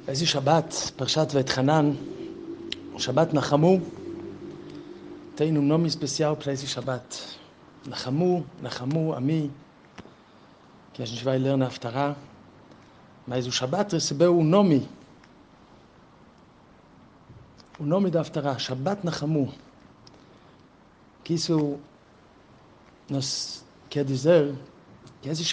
איזה שבת, פרשת ואתחנן, שבת נחמו, תהיינו נומי ספציאל פלייסי שבת. נחמו, עמי, כי יש נשווה לרנה הפטרה, מה איזו שבת רסיבהו נומי. הוא נומי דהפטרה, שבת נחמו. כיסו נוס כדיזר, כי איזה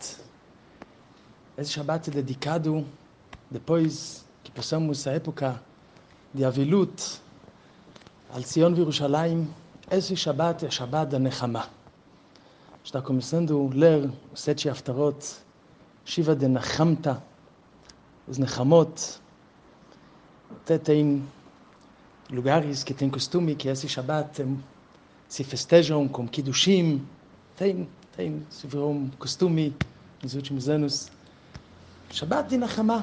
שבת דדיקדו, depois que passamos a época de avilut al Sion Jerusalém, esse Shabbat é Shabbat da Nechama. Está começando a ler os 7 haftarot, Shiva de Nachamta, os Nechamot. Até tem lugares que tem costume que esse Shabbat se festejam com Kiddushim. Se virou um costume nos últimos anos. Shabbat de Nechama.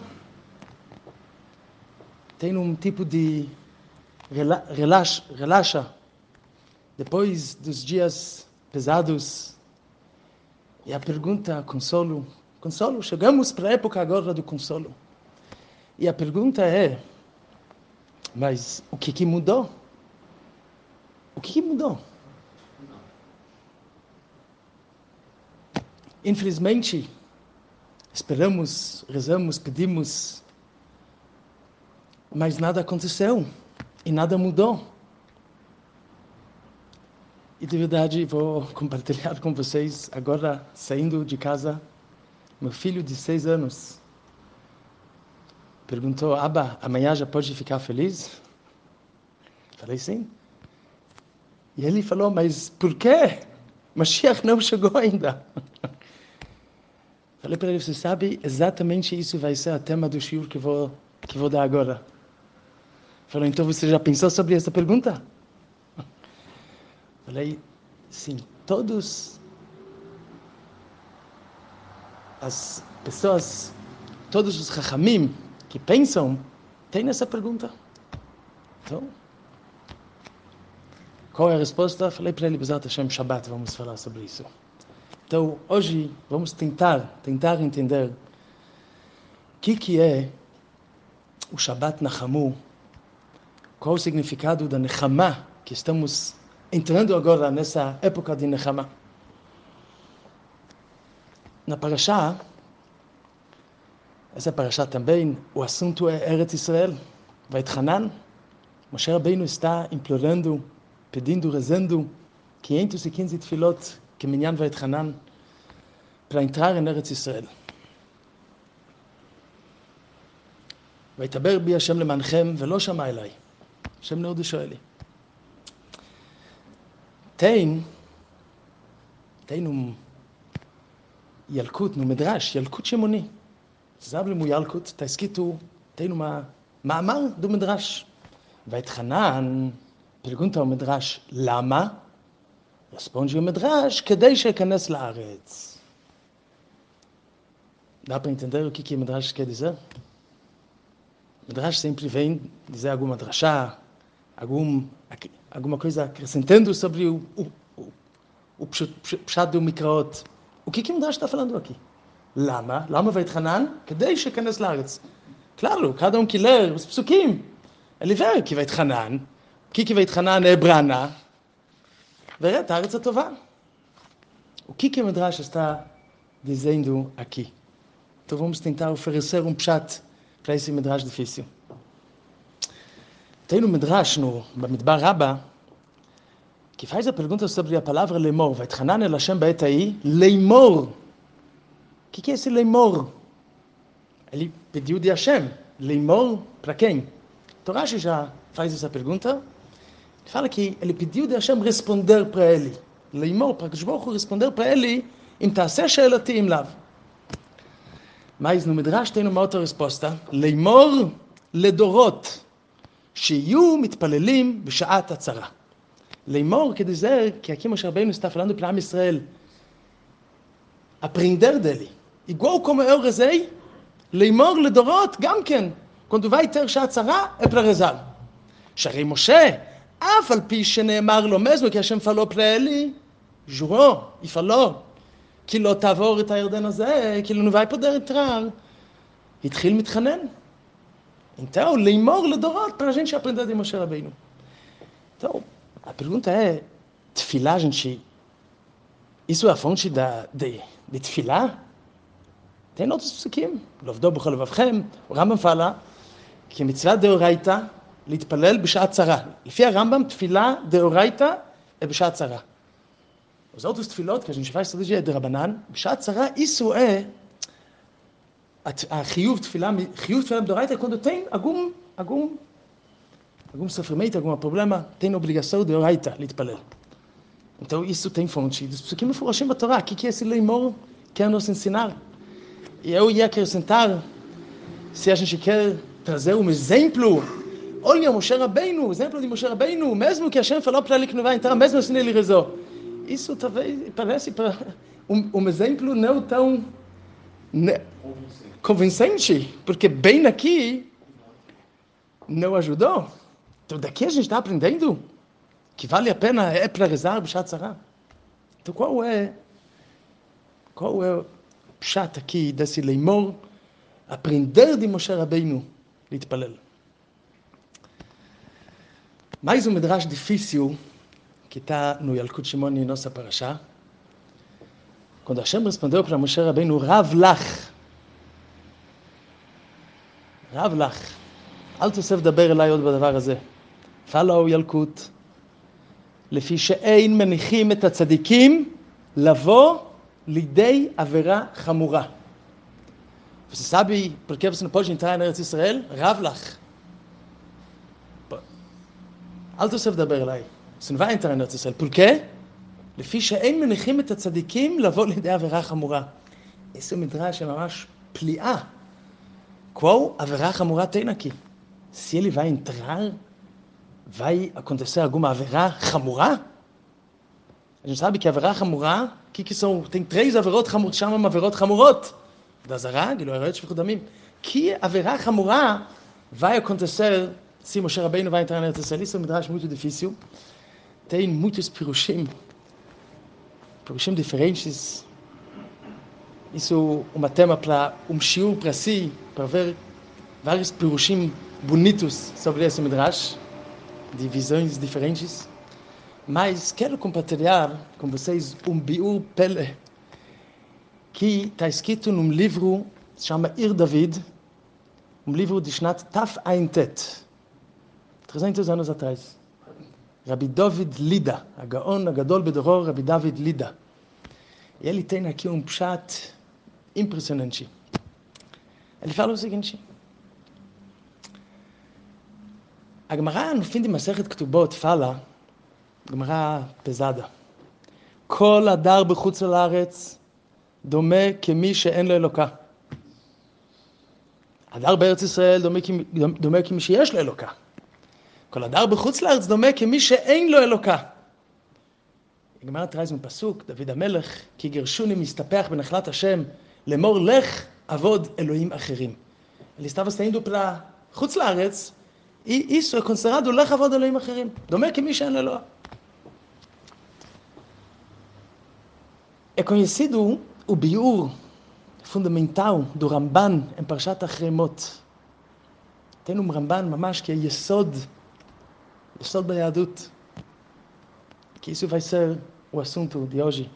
Tem um tipo de relaxa depois dos dias pesados. E a pergunta, consolo, chegamos para a época agora do consolo. E a pergunta é, mas o que mudou? O que mudou? Infelizmente, esperamos, rezamos, pedimos, mas nada aconteceu e nada mudou. E de verdade vou compartilhar com vocês, agora saindo de casa, meu filho de 6 anos perguntou, Abba, amanhã já pode ficar feliz? Falei sim. E ele falou, mas por quê? Mashiach não chegou ainda. Falei para ele, você sabe, exatamente isso vai ser o tema do shiur que vou dar agora. Falou, então você já pensou sobre essa pergunta? Falei, sim, todas as pessoas, todos os chachamim que pensam, têm essa pergunta. Então, qual é a resposta? Falei para ele, Bezat Hashem, Shabbat, vamos falar sobre isso. Então, hoje, vamos tentar entender o que é o Shabbat Nachamu, qual o significado da Nechama, que estamos entrando agora nessa época de Nechama. Na Parashá, essa Parashá também, o assunto é Eretz Israel, Vaitchanan. Moshe Rabbeinu está implorando, pedindo, rezando 515 tefilot, que minyan Vaitchanan, para entrar em Eretz Israel. ויתבר בי השם למענכם ולא שמע אליי. השם לא שואל לי. tem ילקוט, מדרש, ילקוט שמוני. sabe o ילקוט, está escrito, tem מאמר do מדרש. ואתחנן, pergunta ao מדרש, למה? responde o מדרש, כדי שייכנס לארץ. Dá para entender o que מדרש quer dizer? Midrash sempre vem dizer alguma drashá, alguma coisa acrescentando sobre o pshat do Mikraot. O que Midrash está falando aqui? Lama Vaitchanan, כדי שייכנס לארץ. Claro, cada um que lê os psukim, ele vê que Vaitchanan, o que Vaitchanan é brana, verá a Aretz HaTová. O que Midrash está dizendo aqui? Então vamos tentar oferecer um pshat para esse Midrash difícil. Tem no Midrash, no Bamidbar Rabba, que faz a pergunta sobre a palavra leimor. Vaitchanan el Hashem ba'et ha'i, leimor. O que é esse leimor? Ele pediu de Hashem. Leimor para quem? Então Rashi já faz essa pergunta. Ele fala que ele pediu de Hashem responder para ele. Leimor, para que Baruch Hu responder para ele, im ta'aseh she'eloti im lav. Mas no Midrash tem uma outra resposta. Leimor ledorot, שיהיו מתפללים בשעת הצרה. Leimor quer dizer que aqui Moshe Rabbeinu está falando para Am Israel aprender dele. Igual como eu rezei, Leimor ledorot, גם quando vai ter שעת צרה, é para rezar. שהרי משה, אף על פי שנאמר לו, mesmo que Hashem falou para ele, jurou e falou, que לא תעבור את הירדן הזה, que ele não vai poder entrar. התחיל מתחנן. Então, לאמור לדורות para a gente aprender de Moshe Rabbeinu. Então, a pergunta é, tefilá, gente, isso é a fonte de tefilá? Tem outros psukim. לעבדו בכל לבבכם, o Rambam fala que a mitzvah deoraita להתפלל בשעת צרה. לפי הרמב"ם, תפילה deoraita é בשעת צרה. Os outros tefilot que a gente faz todo dia é de Rabanan, בשעת צרה, isso é a חיוב תפילה deoraita é quando tem algum sofrimento, algum problema, tem obrigação deoraita להתפלל. Então isso tem fonte dos psukim mefurashim בתורה. O que é esse leimor que quer nos ensinar? E eu ia acrescentar, se a gente quer trazer um exemplo, olha, Moshe Rabbeinu, o exemplo de Moshe Rabbeinu, mesmo que Hashem falou para ele que não vai entrar, mesmo assim ele rezou. Isso talvez parece um exemplo não tão convincente, porque bem aqui não ajudou. Então daqui a gente está aprendendo que vale a pena é para rezar b'shat tzara. Então qual é o pshat aqui desse leimor, aprender de Moshe Rabbeinu להתפלל? Mais um midrash difícil que está no Yalkut Shimoni, nossa parashá. Quando Hashem respondeu para Moshe Rabbeinu, Rav lach, אל תוסף דבר אליי עוד בדבר הזה. פאלה הוא ילקוט, לפי שאין מניחים את הצדיקים לבוא לידי עבירה חמורה. Você sabe por que você não pode entrar na Eretz Israel? Rav lach. אל תוסף דבר אליי. Você não vai entrar na Eretz Israel. Por quê? לפי שאין מניחים את הצדיקים לבוא לידי עבירה חמורה. esse מדרש é ממש פליאה. Qual haverá חמורה tem aqui? Se ele vai entrar, vai acontecer alguma haverá חמורה? A gente sabe que haverá חמורה, que são? Tem 3 עבירות חמורות, chamam עבירות חמורות. Da Zara, גילוי עריות שפיכות דמים. Que haverá חמורה vai acontecer se Moshe Rabbeinu vai entrar na Eretz Israel? Isso é um midrash muito difícil. Tem muitos pirushim diferentes. Isso é um tema para shiur para si, para ver vários pirushim bonitos sobre esse midrash, de visões diferentes. Mas quero compartilhar com vocês biur pele que está escrito num livro que se chama Ir David, livro de Shnat Taf Ein Tet, 300 anos atrás. Rabbi David Lida, a Gaon Agadol Bedoror, Rabbi David Lida. E ele tem aqui pshat impressionante. Ele fala o seguinte: a Gemara, no fim de Masechet Ketubot, fala, Gemara pesada, Kol adar b'chutz la'aretz דומה כמי שאין לו אלוקה. הדר בארץ ישראל דומה כמי שיש לו אלוקה. כל הדר בחוץ לארץ דומה כמי שאין לו אלוקה. הגמרא תראה איזה פסוק, דוד המלך, כי גירשוני מסתפח בנחלת השם, לאמור לך עבוד אלוהים אחרים. Ele estava saindo para חוץ לארץ, e isso é considerado לך עבוד אלוהים אחרים. דומה כמי שאין לו אלוקה. É conhecido o biur fundamental do Ramban em Parshat Achremot. Tem Ramban mamash que é Yesod Bayadut, que isso vai ser o assunto de hoje.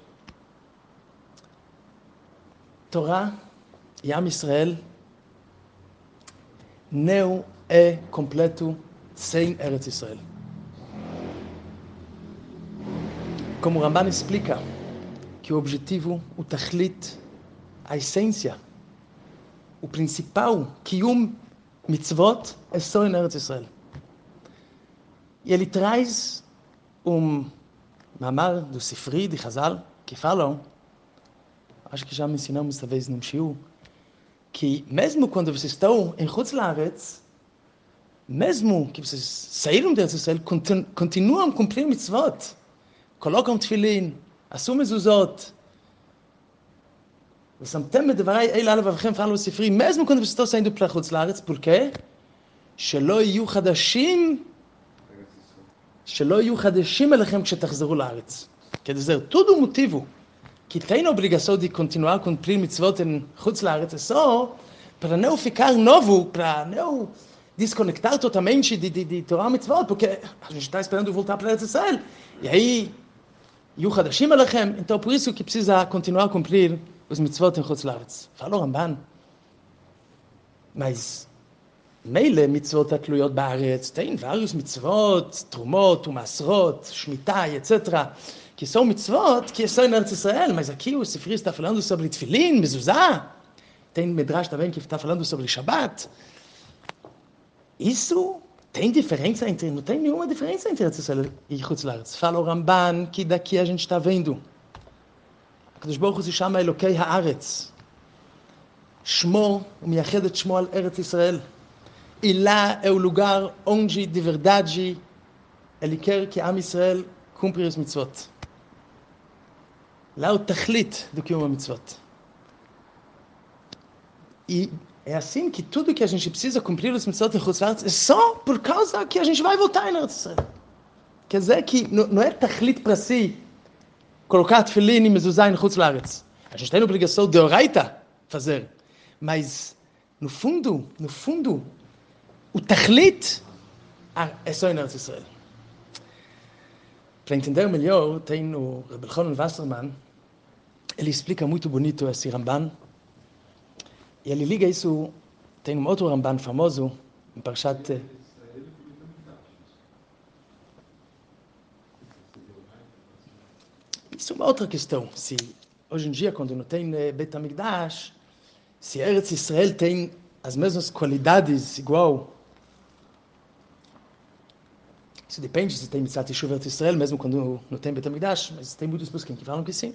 Torá e Am Israel não é completo sem Eretz Israel. Como o Ramban explica, que o objetivo, o tachlit, a essência, o principal, kiyum mitzvot, é só em Eretz Israel. E ele traz mamar do Sifri, de Chazal, que falam, acho que já mencionamos talvez num shiur, que mesmo quando vocês estão em Chutz La'aretz, mesmo que vocês saíram de Eretz Israel, continuam a cumprir mitzvot, colocam tefilin, עשו מזוזות, ושמתם בדבריי אלה לבבכם פעלו בספרי, mesmo quando vocês estão saindo para חוץ לארץ, por quê? שלא יהיו חדשים אליכם כשתחזרו לארץ. Quer dizer, todo o motivo que tem a obrigação de continuar a cumprir mitzvot em חוץ לארץ é só para não ficar novo, para não desconectar totalmente de Torá e Mitzvot, porque a gente está esperando voltar para Eretz Israel. E aí, Yu Hadashim Alechem, então por isso que precisa continuar a cumprir os Mitzvot em Chutz La'aretz. Falou Ramban, mas meile Mitzvot atluyot ba'aretz, tem vários Mitzvot, Trumot, Umasrot, Shmitai, etc., que são Mitzvot que são em Eretz Israel, mas aqui o Sifri está falando sobre Tfilin, Mezuzah, tem Midrash também que está falando sobre Shabbat. Isso tem diferença entre, não tem nenhuma diferença entre Eretz Israel e Chutz La'aretz. Fala o Ramban que daqui a gente está vendo. הקדוש ברוך הוא se chama Elokei Haaretz. Shmo, o miyached et Shmo al Eretz Israel. E lá é o lugar onde de verdade ele quer que Am Israel cumpra os mitzvot. Lá é o tachlit do que é uma mitzvot. E é assim que tudo que a gente precisa cumprir os mitzvot em Chutz La'aretz é só por causa que a gente vai voltar em Eretz Israel. Quer dizer que não é tachlit para si colocar tefilin e mezuzah em Chutz La'aretz. A gente tem a obrigação de oraita fazer. Mas, no fundo, o tachlit é só em Eretz Israel. Para entender melhor, tem o Reb Elchanan Wasserman, ele explica muito bonito esse Ramban, e ele liga isso, tem um outro Ramban famoso, em Parshat... Isso é uma outra questão. Se hoje em dia, quando não tem Beit HaMikdash, se Eretz Israel tem as mesmas qualidades igual, isso depende se tem Mitzvah Teshuva Eretz Israel, mesmo quando não tem Beit HaMikdash, mas tem muitos poskim que falam que sim.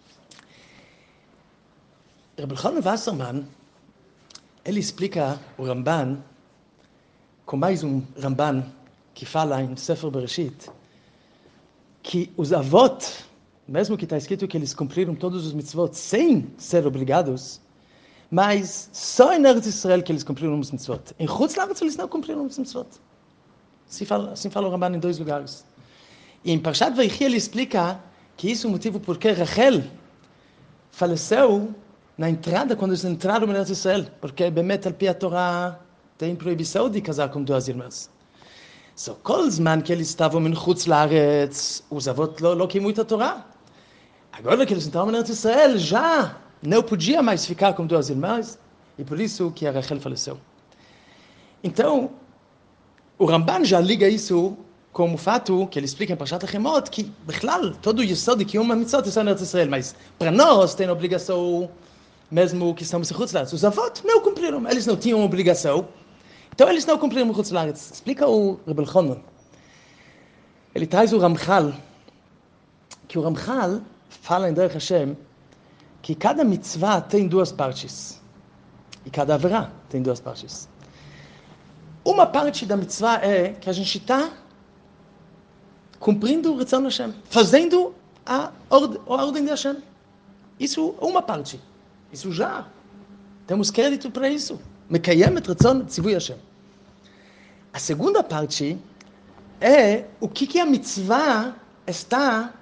Reb Elchanan Wasserman, ele explica o Ramban, com mais um Ramban que fala em Sefer Bereshit, que os avot, mesmo que está escrito que eles cumpriram todos os mitzvot sem ser obrigados, mas só em Eretz Israel que eles cumpriram os mitzvot. Em Chutz La'aretz eles não cumpriram os mitzvot. Assim fala o Ramban em 2 lugares. E em Parshat Vaychi ele explica que isso é o motivo por que Rachel faleceu na entrada, quando eles entraram em Eretz Israel, porque Bemet al pi a Torá tem proibição de casar com 2 irmãs. So, כל זמן que eles estavam em Chutz La'aretz, os avós não queimaram muita Torá. Agora que eles estavam em Eretz Israel, já não podia mais ficar com 2 irmãs, e por isso que a Rachel faleceu. Então, o Ramban já liga isso com o fato que ele explica em Parshat Achemot, que, בכלל, todo o yesod de קיום המצוות está em Eretz Israel, mas para nós tem a obrigação, mesmo que estamos em Chutz La'aretz. Os avós não cumpriram, eles não tinham obrigação, então eles não cumpriram o Chutz La'aretz. Explica o Reb Elchanan. Ele traz o Ramchal, que o Ramchal fala em Derech Hashem que cada mitzvah tem 2 partes. E cada averá tem 2 partes. Uma parte da mitzvah é que a gente está cumprindo o Ratzon Hashem, fazendo a ordem de Hashem. Isso é uma parte. Isso já. Temos crédito para isso. מקיים את רצון ציווי השם. A segunda parte é o que a mitzvah está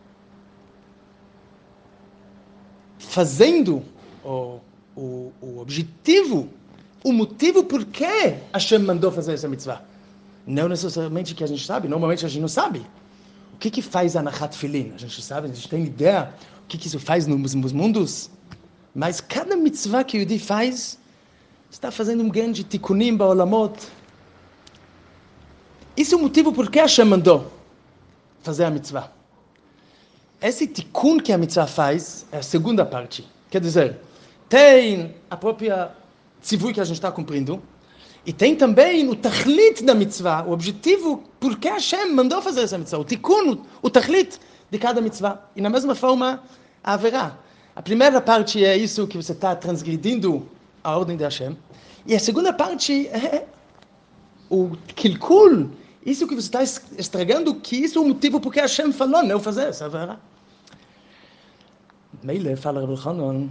fazendo, o objetivo, o motivo por que Hashem mandou fazer essa mitzvah. Não necessariamente que a gente sabe, normalmente a gente não sabe. O que faz a Anachat Filin? A gente sabe, a gente tem ideia o que isso faz nos mundos, mas cada mitzvah que o Yehudi faz está fazendo um grande tikkunim ba'olamot. Isso é o motivo por que Hashem mandou fazer a mitzvah. Esse tikkun que a mitzvah faz é a segunda parte. Quer dizer, tem a própria tzivui que a gente está cumprindo, e tem também o tachlit da mitzvah, o objetivo por que Hashem mandou fazer essa mitzvah, o tikkun, o tachlit de cada mitzvah. E na mesma forma, a haverá. A primeira parte é isso que você está transgredindo a ordem de Hashem. E a segunda parte é o kilkul, isso que você está estragando, que isso é o motivo porque Hashem falou não fazer essa haverá. Meile fala Reb Elchanan,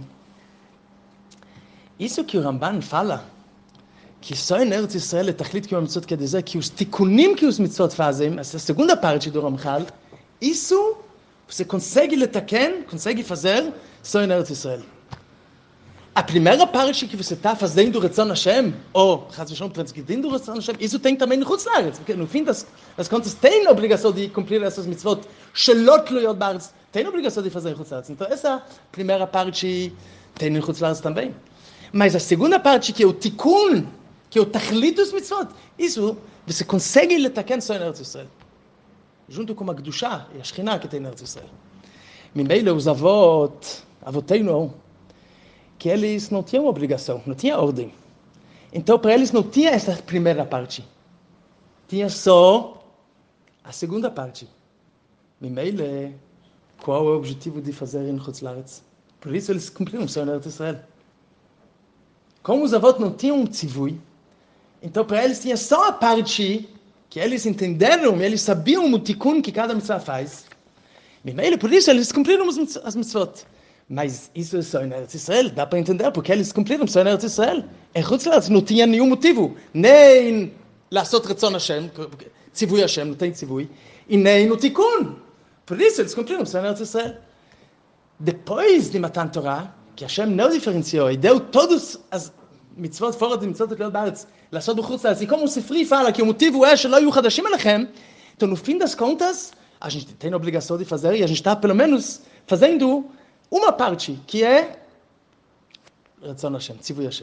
isso que o Ramban fala, que só em Eretz Israel é tachlit que o mitzvot, quer dizer que os tikunim que os mitzvot fazem, essa segunda parte do Ramchal, isso você consegue letaken, consegue fazer só em Eretz Israel. a primeira parte que você está fazendo Retzon Hashem, ou, transgredindo Retzon Hashem, isso tem também no Chutz Laaretz, porque no fim das contas tem a obrigação de cumprir essas mitzvot, Shelot Tluyot Ba'aretz, tem a obrigação de fazer em Chutz Laaretz. Então essa primeira parte tem no Chutz Laaretz também. Mas a segunda parte, que é o Tikkun, que é o Tachlit dos mitzvot, isso você consegue letaken só em Eretz Yisrael, junto com a Kedushá e a Shekhinah que tem em Eretz Yisrael. ממילא os avotenu, que eles não tinham obrigação, não tinha ordem. Então, para eles não tinha essa primeira parte. Tinha só a segunda parte. ממילא, qual é o objetivo de fazer em Chutz Laaretz? Por isso eles cumpriram só em Eretz Yisrael. Como os avós não tinham um tzivui, então para eles tinha só a parte que eles entenderam, eles sabiam o tikkun que cada mitzvah faz. ממילא, por isso eles cumpriram as mitzvot. Mas isso é só em Eretz Yisrael, dá para entender porque eles cumpriram só em Eretz Yisrael. Em Chutz Laaretz não tinha nenhum motivo, nem לעשות רצון Hashem, tzivui Hashem, não tem tzivui, e nem no tikkun. Por isso eles cumpriram só em Eretz Yisrael. Depois de Matan Torah, que Hashem não diferenciou e deu todas as mitzvot fora de mitzvot Tluyot Ba'aretz, לעשות בחוץ לארץ, e como o Sifri fala que o motivo é שלא יהיו חדשים עליכם, então no fim das contas, a gente tem a obrigação de fazer, e a gente está pelo menos fazendo uma parte, que é Ratzon Hashem, Tzivui Hashem.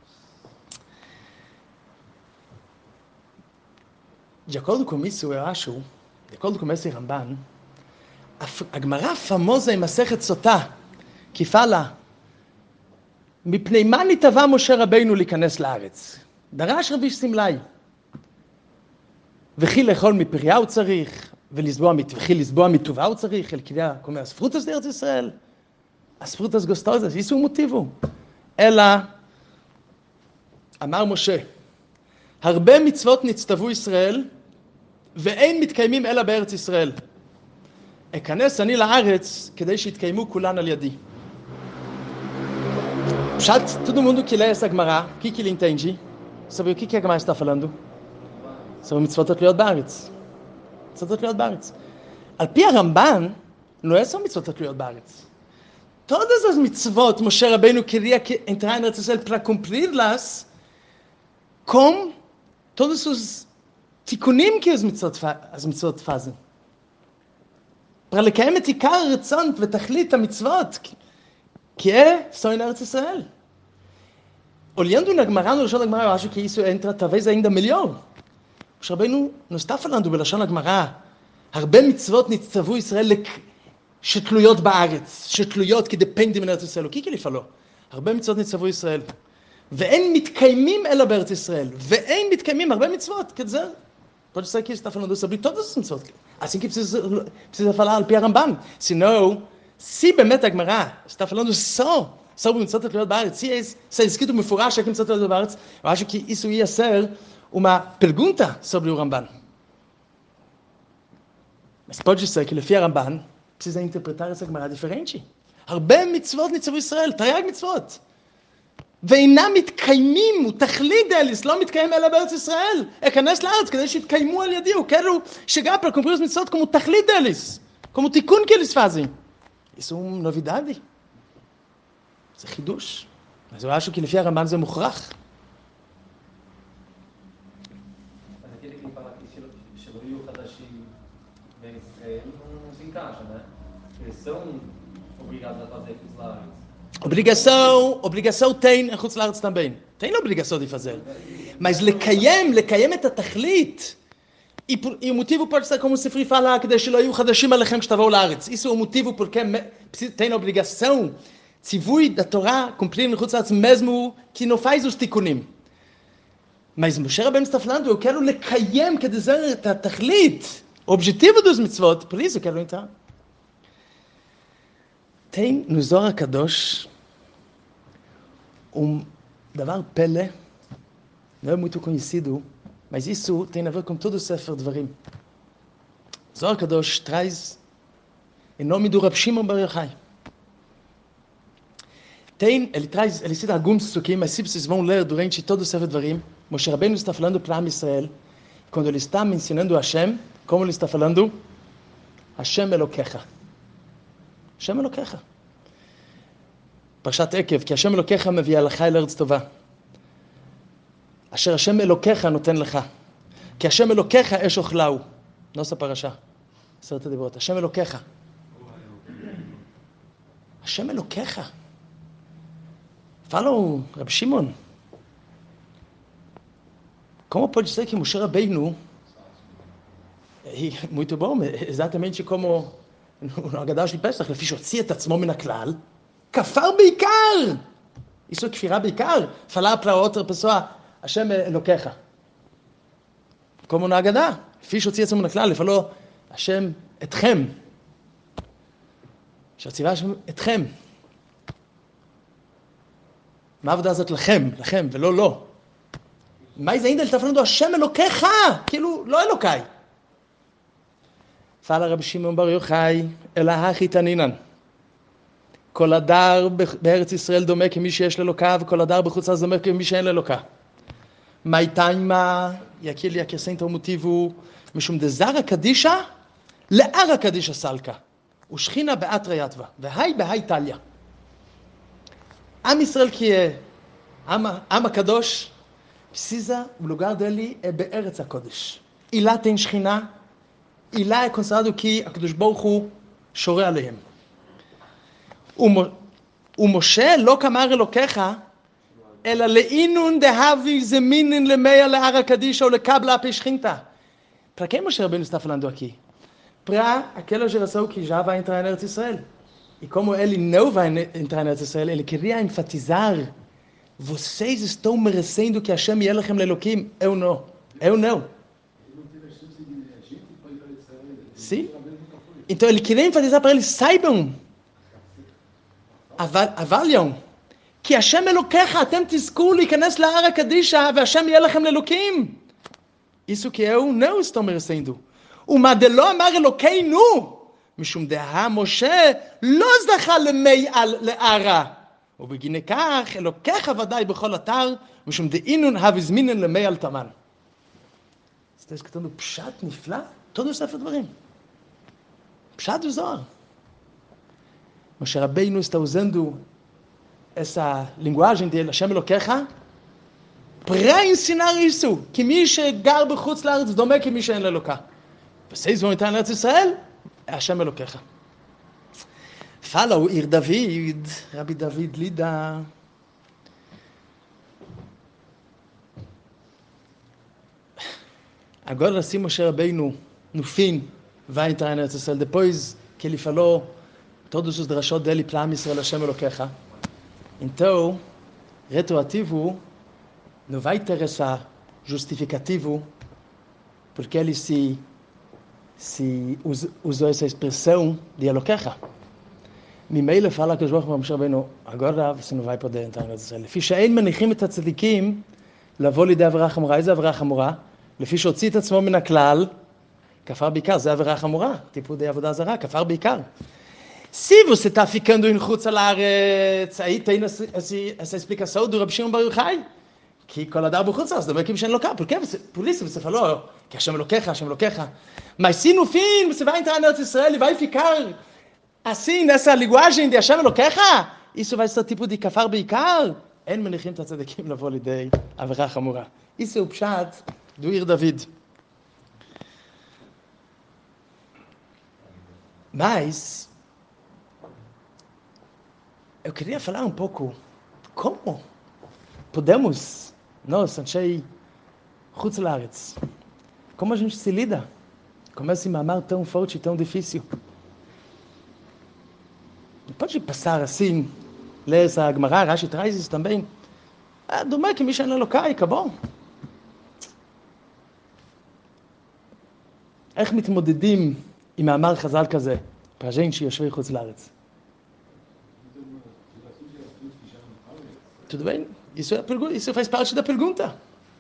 De acordo com isso, eu acho, de acordo com esse Ramban, a Gemara famosa em Masechet Sotah, que fala, מפני מה נתבע משה רבינו להיכנס לארץ? דרש רבי סמלאי. וכי לאכול מפריה הוא צריך, וכי לסבוע מטובה הוא צריך, אל כדיה, כמו הספרוטס לארץ ישראל. הספרוטס גוסטוזס, isso é o motivo. אלא, אמר משה, הרבה מצוות נצטוו ישראל, ואין מתקיימים אלא בארץ ישראל. אכנס אני לארץ, כדי שיתקיימו כולן על ידי. Pshat, todo mundo que lê essa Gemara, o que ele entende? Sobre o que a Gemara está falando? Sobre mitzvot Tluyot Ba'aretz. Mitzvot Tluyot Ba'aretz. Al pi Ramban, não é só mitzvot Tluyot Ba'aretz. Todas as mitzvot, Moshe Rabbeinu queria entrar em Eretz Yisrael para cumpri-las com todos os tikkunim que as mitzvot fazem. Para לקיים את עיקר הרצון ותכלית המצוות, que é só em Eretz Yisrael. Olhando na Gemara, no Lashon da Gemara, eu acho que isso entra talvez ainda melhor. O Rabbeinu não está falando בלשון הגמרא, הרבה מצוות נצטוו ישראל שתלויות בארץ, שתלויות כי dependem מארץ ישראל. O que ele falou? הרבה מצוות נצטוו ישראל. ואין מתקיימים אלא בארץ ישראל. ואין מתקיימים הרבה מצוות. quer dizer, pode ser que ele está falando sobre todas as mitzvot. Assim que precisa falar al pi Rambam. Senão, se באמת הגמרא está falando só sobre mitzvot Tluyot Ba'aretz, se é escrito mefurash aqui mitzvot Tluyot Ba'aretz, eu acho que isso ia ser uma pergunta sobre o Ramban. Mas pode ser que לפי הרמב"ן precisa interpretar essa Gemara diferente. הרבה מצוות נצטוו ישראל, תרי"ג מצוות. ואינם מתקיימים, הוא תכלית דאליס, לא מתקיים אלא בארץ ישראל. אכנס לארץ כדי שיתקיימו על ידי, eu quero chegar para cumprir as mitzvot como תכלית דאליס, como tikkun que eles fazem. Isso é uma novidade. זה חידוש. אז eu acho que לפי הרמב"ן זה מוכרח. Mas aquele que fala que שלא יהיו חדשים בארץ ישראל não se encaixa, né? Eles são obrigados a fazer Chutz Laaretz. obrigação tem em Chutz Laaretz também. Tem a obrigação de fazer. Mas לקיים את התכלית. E o motivo pode ser como o Sifri fala, כדי שלא יהיו חדשים עליכם כשתבואו לארץ. Isso é o motivo porque tem a obrigação, tzivui da Torá, cumprir em Chutz Laaretz mesmo que não faz os tikkunim. Mas Moshe Rabbeinu está falando, eu quero לקיים, quer dizer, את התכלית, o objetivo dos mitzvot, por isso eu quero entrar. Tem no Zohar HaKadosh דבר פלא, não é muito conhecido, mas isso tem a ver com todo o Sefer Dvarim. Zohar HaKadosh traz em nome do Rab Shimon Bar Yochai. Ele cita alguns psukim, mas se vocês vão ler durante todo o Sefer Dvarim, Moshe Rabbeinu está falando para Am Israel, quando ele está mencionando Hashem, como ele está falando? Hashem Elokecha. Hashem Elokecha. פרשת עקב, כי השם אלוקיך מביא לך אל ארץ טובה. אשר השם אלוקיך נותן לך. כי השם אלוקיך אש אוכלהו. נוסח פרשה. 10 הדיברות. השם אלוקיך. השם אלוקיך. Falou, Rabbi Shimon. Como pode ser que Moshe Rabbeinu, muito bom, exatamente como no Haggadah de Pesach, לפי שהוציא את עצמו מן הכלל, כפר בעיקר. isso é כפירה בעיקר. falar para outra pessoa, השם אלוקיך. כמו no Haggadah, לפי שהוציא את עצמו מן הכלל, לפעלו, השם אתכם. שהציבה השם אתכם. מה העבודה הזאת לכם, ולא לא. מה זה אינדל תפנדו, השם אלוקיך, כאילו לא אלוקיי. פעל הרבי שמעון בר יוחאי, אלא הכי תנינן. כל הדר בארץ ישראל דומה כמי שיש לאלוקיו, וכל הדר בחוץ לארץ דומה כמי שאין לאלוקה. מה איתיימה, יקיר לי הכרסנטר מוטיבו, משום דזרה קדישה, לארה קדישה סלקה, ושכינה באתרא יתווה, והי בהי טליה. עם ישראל עם הקדוש, פסיזה ולוגר דלי בארץ הקודש. עילה תן שכינה, עילה קונסרדו כי הקדוש ברוך הוא שורה עליהם. ומשה לא כמר אלוקיך, אלא לאינון דהבי זמינן למאה להר הקדישה או לקבלה הפי שכינתה. פרקי משה רבינו סטפלנדו aqui. Para aquela geração que já vai entrar na Eretz Israel. E como ele não vai entrar na Eretz Israel, ele queria enfatizar: vocês estão merecendo que Hashem Yelachem Lelokim. Eu não. Eu não. Sim? Então ele queria enfatizar para eles: saibam, avaliam, que Hashem Elokecha, atem tizku להיכנס להר הקדישה, והשם יהיה לכם לאלוקים. Isso que eu não estou merecendo. ומה דלא אמר אלוקינו, משום דהה משה לא זכה למי על לערה. ובגיני כך אלוקיך ודאי בכל אתר, משום דאינון הבזמינן למי על תמן. אז כתבנו פשט נפלא, תודו ספר דברים. פשט וזוהר. משה רבינו está usando essa linguagem dele, השם אלוקיך, para ensinar isso, que מי שגר בחוץ לארץ דומה כמי שאין לאלוקה. vocês vão entrar na Eretz Israel, é Hashem Elokecha. Fala o Ir David, Rabbi David Lida. Agora assim Moshe Rabbeinu, no fim, vai entrar na Eretz Israel, depois que ele falou todos os drashot dele para Am Israel, Hashem Elokecha. Então, retroativo, não vai ter essa justificativo, porque ele se usou essa expressão de Elokecha. ממילא fala que Moshe Rabbeinu, agora você não vai poder entrar בארץ ישראל. לפי שאין מניחים את הצדיקים לבוא לידי עבירה חמורה. איזה עבירה חמורה? לפי שהוציא את עצמו מן הכלל, כפר בעיקר, זה עבירה חמורה. טיפול די עבודה זרה, כפר בעיקר. Se você está ficando em Chutz Laaretz, aí tem essa explicação do Rabbi Shimon Bar Yochai, que כל הדר בחוץ לארץ דומה כמי שאין אלוקה. Por isso você falou que Hashem Elokecha, Hashem Elokecha. Mas se no fim você vai entrar na Eretz Israel e vai ficar assim, nessa linguagem de Hashem Elokecha, isso vai ser tipo de kafar beikar. אין מניחים את הצדיקים לבוא לידי עבירה חמורה. isso é o pshat do Ir David. Mas eu queria falar um pouco como podemos, nós, anshei Chutz Laaretz, como a gente se lida com esse mamar tão forte e tão difícil. Não pode passar assim, ler essa Gemara, Rashi traz isso também. דומה כמי שאין אלוקאי, כבוא. איך מתמודדים עם מאמר חז"ל כזה, pra gente שיושבי חוץ לארץ? Tudo bem? Isso faz parte da pergunta.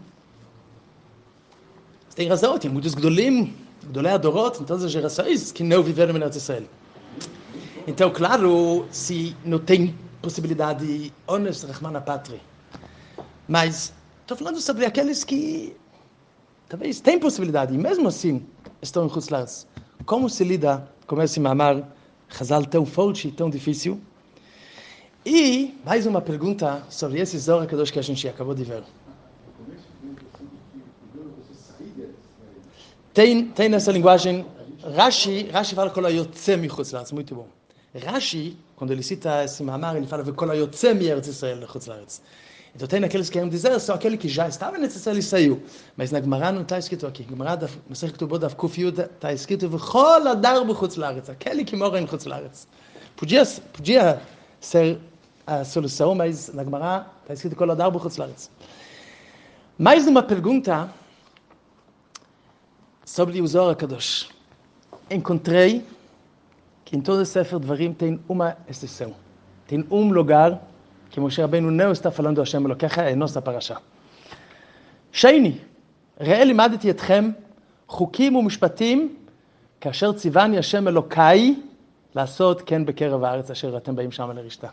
Você tem razão, tem muitos gdolim, gdolei adorot, em todas as gerações, que não viveram em Eretz Israel. Então, claro, se não tem possibilidade, honest, Rahman Patri. Mas estou falando sobre aqueles que talvez têm possibilidade, e mesmo assim estão em Chutz Laaretz. Como se lida com esse mamar Chazal tão forte e tão difícil? E mais uma pergunta sobre esse Zohar Kadosh que a gente acabou de ver. Tem nessa linguagem, Rashi fala Kol hayotze michutz la'aretz, muito bom. Rashi, quando ele cita esse mamar, ele fala Kol hayotze mi'eretz Israel lechutz la'aretz. Então tem aqueles que querem dizer, só aquele que já estava em Eretz Israel e saiu. Mas na Gemara não está escrito aqui. Gemara, Masechet Ketubot, Daf Kuf Yud, está escrito V'chol hadar b'chutz la'aretz, aquele que mora em chutz la'aretz. Podia ser a solução, mas na Gemara está escrito Kol hadar b'chutz la'aretz. Mais uma pergunta sobre o Zohar Kadosh. Encontrei que em todo o Sefer Dvarim tem uma exceção. Tem um lugar que Moshe Rabbeinu não está falando Hashem Elokecha, é nossa parasha. Sheini, ראה לימדתי אתכם חוקים ומשפטים כאשר ציווני השם אלוקיי לעשות כן בקרב הארץ אשר אתם באים שם לרשתה.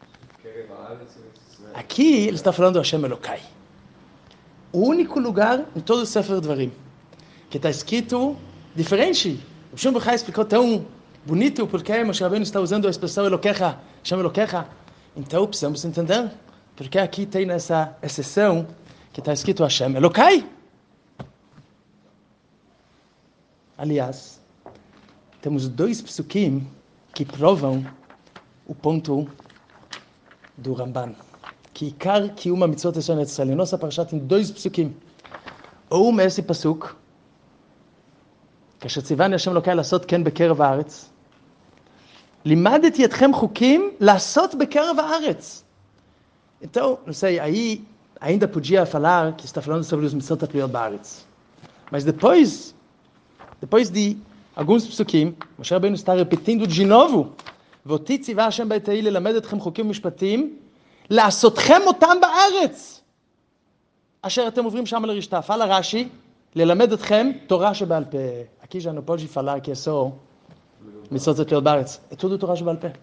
Aqui ele está falando Hashem Elokai. O único lugar em todo o Sefer Dvarim que está escrito diferente. O Shimon Bechai explicou tão bonito porque Moshe Rabbeinu está usando a expressão Elokecha, Hashem Elokecha. Então precisamos entender porque aqui tem essa exceção que está escrito Hashem Elokai. Aliás, temos dois psukim que provam o ponto do Ramban. Que Ikar Kiyum HaMitzvot Yisrael Israel. Nossa parasha tem dois psukim. Um é esse pasuk, כאשר ציווני השם אלוקיי לעשות כן בקרב הארץ. לימדתי אתכם חוקים לעשות בקרב הארץ. Então, não sei, aí ainda podia falar que está falando sobre os mitzvot atluot baaretz. Mas depois de alguns psukim, Moshe Rabbeinu está repetindo de novo, ואותי ציווה השם בעת ההיא ללמד אתכם חוקים ומשפטים, לעשותכם אותם בארץ, אשר אתם עוברים שם לרשתה. Fala Rashi, ללמד אתכם תורה שבעל פה. Aqui já não pode falar que é só mitzvot atluot baaretz. É tudo Torá שבעל פה.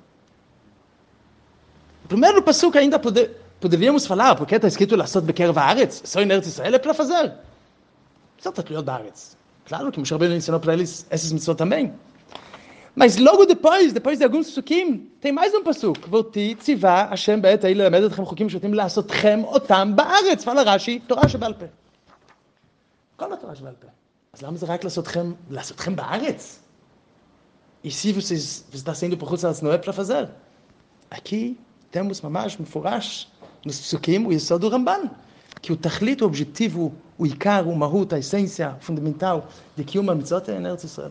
O primeiro passuco ainda poderíamos falar, porque está escrito לעשות בקרב הארץ, só em Eretz Israel é para fazer. mitzvot atluot baaretz. Claro que Moshe Rabbeinu ensinou para eles esses mitzvot também. Mas logo depois de alguns psukim, tem mais um pasuk. ואותי ציווה השם בעת ההיא ללמד אתכם חוקים ומשפטים לעשותכם אותם בארץ. Fala Rashi, תורה שבעל פה. כל התורה שבעל פה. אז למה זה רק לעשותכם בארץ? E se você está saindo por חוץ לארץ, não é para fazer? Aqui temos ממש מפורש nos psukim o יסוד do Ramban. Que o tachlit, o objetivo, o ikar, o mahut, a essência fundamental de Kiyum HaMitzvot é em Eretz Israel.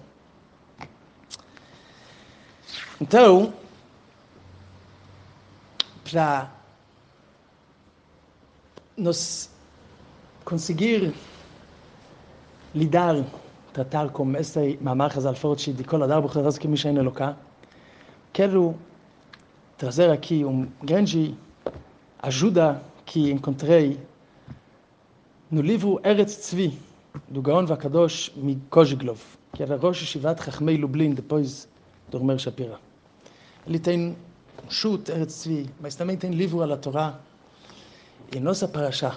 Então, para nós conseguir tratar com esse mamar Chazal forte de Kol hadar b'chutz la'aretz k'mi she'ein Eloka, quero trazer aqui grande ajuda que encontrei no livro Eretz Tzvi, do Gaon VaKadosh Mikozhiglov, que era Rosh Yeshivat Chachmei Lublin, depois do Omer Shapira. Ele tem Shut Eretz Tzvi, mas também tem livro a Torá. E nossa parasha,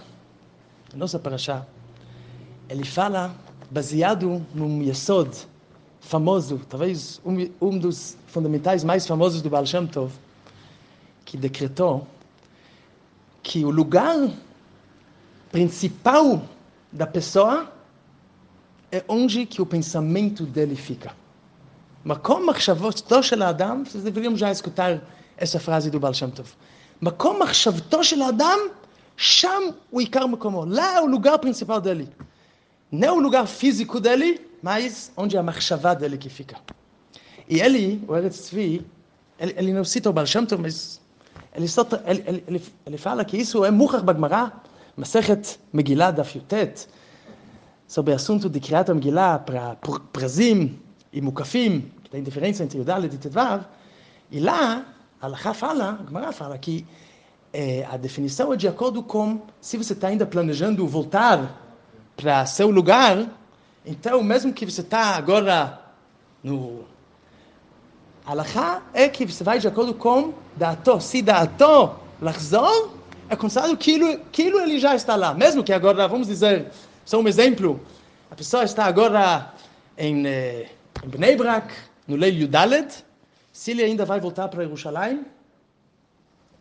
ele fala baseado num yesod famoso, talvez um dos fundamentais mais famosos do Baal Shem Tov, que decretou que o lugar principal da pessoa é onde que o pensamento dele fica. מקום מחשבתו של האדם, vocês deveriam já escutar essa frase do Baal Shem Tov. מקום מחשבתו של האדם, שם הוא עיקר מקומו. lá é o lugar principal dele. Não é o lugar físico dele, mas onde é a מחשבה dele que fica. E ele, o Eretz Tzvi, ele não cita o Baal Shem Tov, mas ele fala que isso é mukach b'Gemara, Masechet Megillah Daf Yutet, sobre o assunto de Kriyat HaMegillah para prazim e mukafim, que tem diferença entre Yudal e Tetvav, e lá, a Gemara fala que a definição é de acordo com, se você está ainda planejando voltar para seu lugar, então, mesmo que você está agora no Halachá, é que você vai de acordo com Da'ato. Se Da'ato לחזור, é considerado que ele já está lá. Mesmo que agora, vamos dizer, só um exemplo, a pessoa está agora em Bnei Brak, no Leil Yudaled, se ele ainda vai voltar para Jerusalém,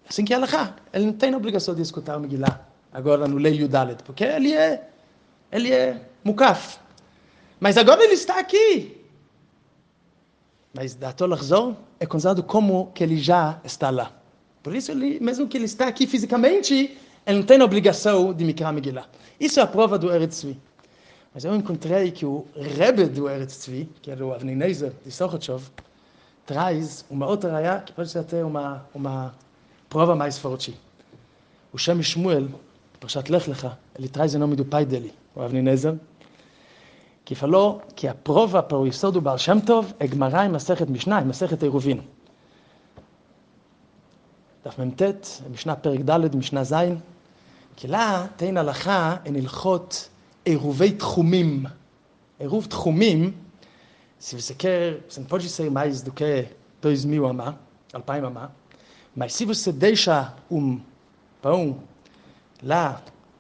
Assim que é Alahá. Ele não tem a obrigação de escutar a Megillah agora no Leil Yudalet, porque ele é mukaf. Mas agora ele está aqui. Mas Dato Lachzor é considerado como que ele já está lá. Por isso, mesmo que ele está aqui fisicamente, ele não tem a obrigação de Mikra Megillah. Isso é a prova do Eretz Tzvi. Mas eu encontrei que o Rebbe do Eretz Tzvi, que era o Avnei Nezer de Sochotchov, traz uma outra raia que pode ser até uma prova mais forte. O Shem Shmuel, Parshat Lech Lecha, ele traz o nome do pai dele, o Avnei Nezer, que falou que a prova para o Yesod do Baal Shem Tov é Gemara em Masechet Mishnah, em Masechet Eruvin. דף מ"ט, משנה פרק ד', משנה ז', כי לה תהין הלכה הן הלכות עירובי תחומים. עירוב תחומים, se você não pode ser mais do que 2.000 amá, 2.000 amá, mas se você deixa pão lá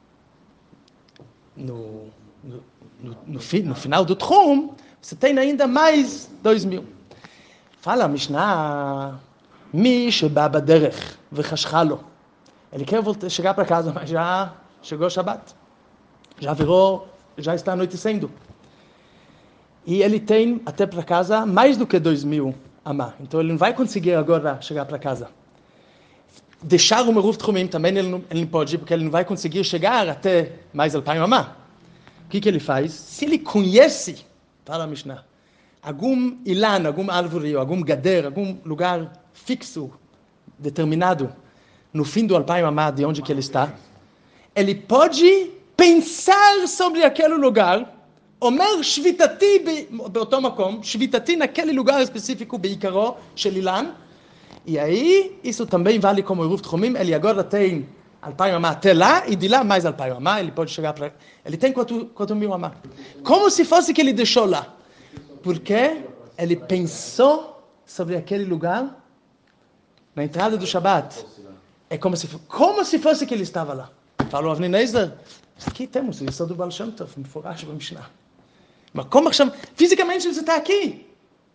no final do tchum, você tem ainda mais 2.000. Fala a Mishnah, מי שבא בדרך וחשכה לו. Ele quer chegar para casa, mas já chegou o Shabbat. Já está anoitecendo. E ele tem até para casa mais do que 2.000 amá. Então ele não vai conseguir agora chegar para casa. Deixar o Meruv Tchumim também ele não pode, porque ele não vai conseguir chegar até mais 2.000 amá. O que ele faz? Se ele conhece, fala a Mishnah, algum ilan, algum árvore, algum gader, algum lugar fixo, determinado, no fim do 2.000 amá, de onde que ele está, ele pode pensar sobre aquele lugar, אומר שביתתי באותו מקום, שביתתי naquele lugar específico, בעיקרו של אילן, e aí, isso também vale como Eruv Tchumim, ele agora tem 2.000 amá até lá, e de lá mais 2.000 amá, ele pode chegar para... Ele tem 4.000 amá. Como se fosse que ele deixou lá. Porque ele pensou sobre aquele lugar na entrada do Shabbat. É como se fosse que ele estava lá. Falou Avnei Nezer, aqui temos o Yesod do Baal Shem Tov, מפורש במשנה. מקום עכשיו, פיזיקamente você está aqui.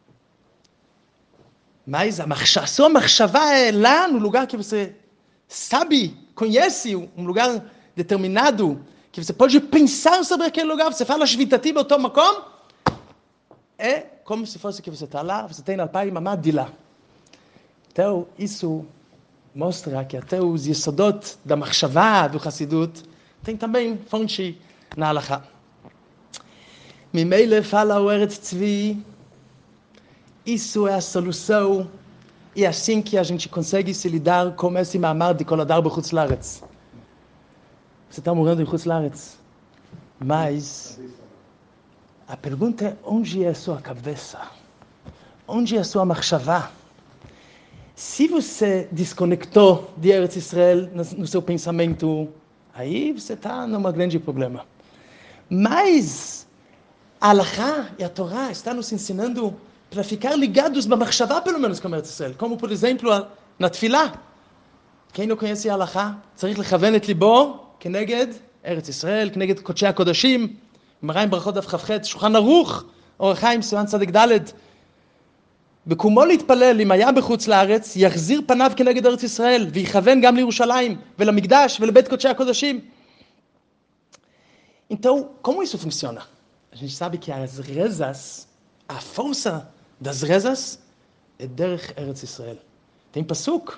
Mas a sua מחשבה é lá no lugar que você sabe, conhece, lugar determinado, que você pode pensar sobre aquele lugar, você fala shvitati באותו מקום, é como se fosse que você está lá, você tem 2.000 amá de lá. Então, isso mostra que até os yesodot da machshavá do Hassidut tem também fonte na Halachá. Mimele fala o Eretz Tzvi, isso é a solução, e assim que a gente consegue se lidar com esse mamar de koladar b'chutz laaretz. Você está morando em chutz laaretz, mas a pergunta é onde é a sua cabeça? Onde é a sua machshavá? Se você desconectou de Eretz Israel no seu pensamento, aí você está num grande problema. Mas a Halachá e a Torá estão nos ensinando para ficar ligados na machshavá, pelo menos, com Eretz Israel. Como, por exemplo, na Tfilá. Quem não conhece a Halachá, צריך לכוון את ליבו כנגד ארץ ישראל, כנגד קודשי הקודשים, גמרא עם ברכות דף כ"ח, שולחן ערוך, אור החיים, סימן צדיק ד', בקומו להתפלל, אם היה בחוץ לארץ, יחזיר פניו כנגד ארץ ישראל, ויכוון גם לירושלים, ולמקדש, ולבית קודשי הקודשים. Então, como isso funciona? A gente sabe que as rezas, a força das rezas é derech Eretz Israel. Tem pasuk,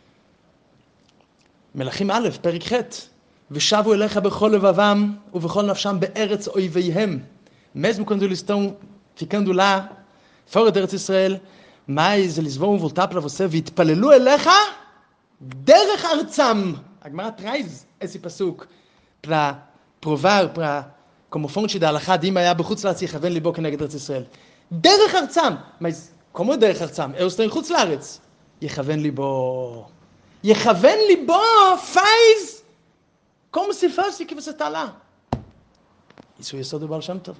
מלכים א', פרק ח', ושבו אליך בכל לבבם ובכל נפשם בארץ אויביהם. Mesmo quando eles estão ficando lá, fora de Eretz Israel, mas eles vão voltar para você, והתפללו אליך דרך ארצם. A Gemara traz esse pasuk para provar, como fonte da Halachá, de אם היה בחוץ לארץ יכוון ליבו כנגד ארץ ישראל. דרך ארצם, mas como דרך ארצם? Eu estou em חוץ לארץ. יכוון ליבו. יכוון ליבו faz como se fosse que você está lá. Isso é só do Baal Shem Tov.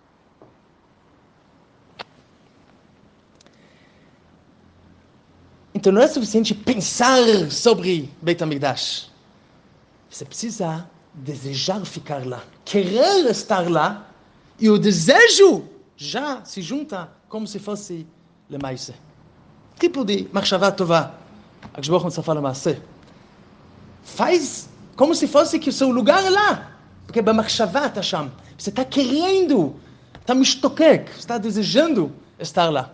Então não é suficiente pensar sobre Beit HaMikdash. Você precisa desejar ficar lá, querer estar lá, e o desejo já se junta como se fosse lemaise. Tipo de machshavá tová. הקדוש ברוך הוא מצפה למעשה. faz como se fosse que o seu lugar é lá. Porque במחשבה אתה שם. Você está querendo, está משתוקק, você está desejando estar lá.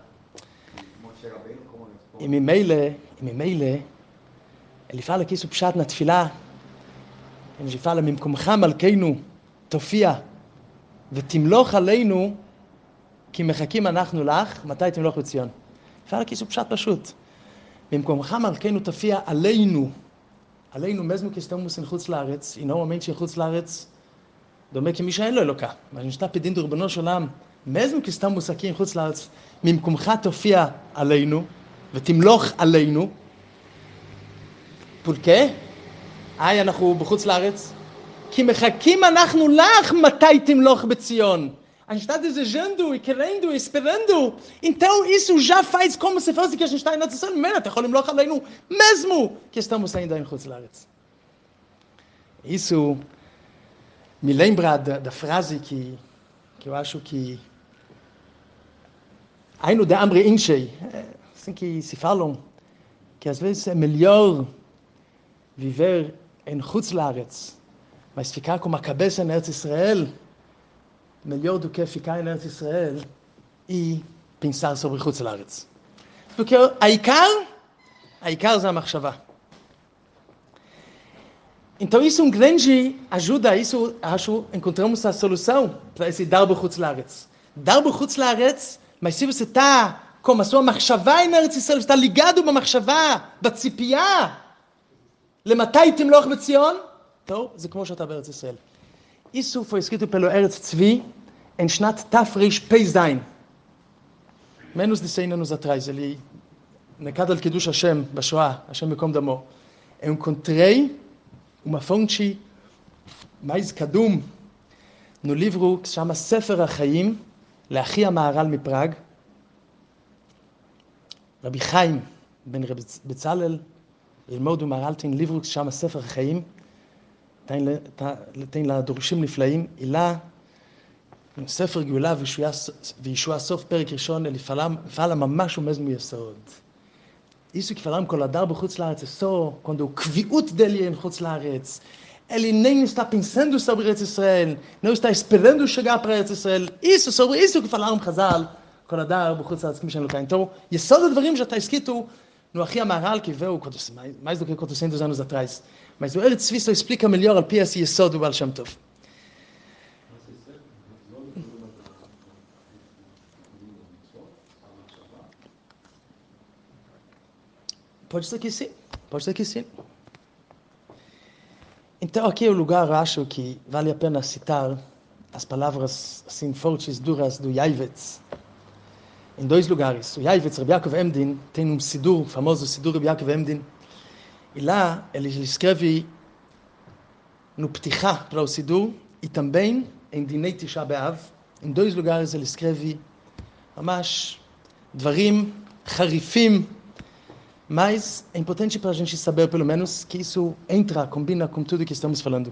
E ממילא, ele fala que isso pshat na tefilá, ele fala, ממקומך מלכנו תופיע ותמלוך עלינו כי מחכים אנחנו לך, מתי תמלוך בציון? fala que isso pshat פשוט. ממקומך מלכנו תופיע עלינו, mesmo que estamos em חוץ לארץ, e normalmente em חוץ לארץ, דומה כמי שאין לו אלוקה. mas a gente está pedindo ריבונו של עולם, mesmo que estamos aqui em חוץ לארץ, ממקומך תופיע עלינו, ותמלוך עלינו. por quê? אנחנו בחוץ לארץ, כי מחכים אנחנו לך מתי תמלוך בציון. A gente está desejando e querendo e esperando. Então isso já faz como se fosse que a gente está indo a Mena. Está יכולים למלוך עלינו mesmo que estamos ainda em חוץ לארץ. Isso me lembra da frase que eu acho que היינו דאמרי אינשי. Assim que se falam que às vezes é melhor viver em חוץ לארץ, mas ficar com uma cabeça em Eretz Israel, melhor do que ficar em Eretz Israel e pensar sobre חוץ לארץ. Porque העיקר זה המחשבה. Então isso é uma grande ajuda, isso acho encontramos a solução para esse dar בחוץ לארץ. dar בחוץ לארץ, mas se você está com a sua מחשבה em Eretz Israel, você está ligado במחשבה, בציפייה, למתי תמלוך בציון? טוב, זה כמו שאתה בארץ ישראל. Isso foi escrito pelo Eretz Tzvi em שנת תרפ"ז. menos de 100 anos atrás. Ele, nakad al Kiddush Hashem, Bashoah, Hashem Mekom Damo. Eu encontrei uma fonte mais kadum no livro que se chama Sefer HaChaim, לאחי המהר"ל מפראג. רבי חיים בן רבי בצלאל, ללמוד ומהר"ל tem livro que se chama Sefer HaChaim, tem lá דורשים נפלאים, אילה, ספר גאולה וישועה סוף פרק ראשון, ele fala ממש ומזמו יסוד. Isso que falamos com o dar בחוץ לארץ é só quando o קביעות dele é em חוץ לארץ. Ele nem está pensando sobre Eretz Israel, não está esperando chegar para Eretz Israel. Isso, sobre isso que falaram Chazal, com o dar בחוץ לארץ, como שאין לו כאן. Então, יסוד הדברים já está escrito no Achi HaMaharal, que veio mais do que 400 anos atrás. Mas o Eretz Tzvi só explica melhor ao pé esse יסוד do Baal Shem Tov. Pode ser que sim, pode ser que sim. Então aqui é o lugar, acho que vale a pena citar as palavras assim fortes, duras do Yaivetz. Em dois lugares. O Yaivetz, Rabbi Yaakov Emdin, tem um sidur, famoso sidur Rabbi Yaakov Emdin. E lá ele escreve no Ptichá para o sidur e também em Dinei Tisha B'Av. Em dois lugares ele escreve mamash dvarim charifim. Mas é importante para a gente saber, pelo menos, que isso combina com tudo que estamos falando.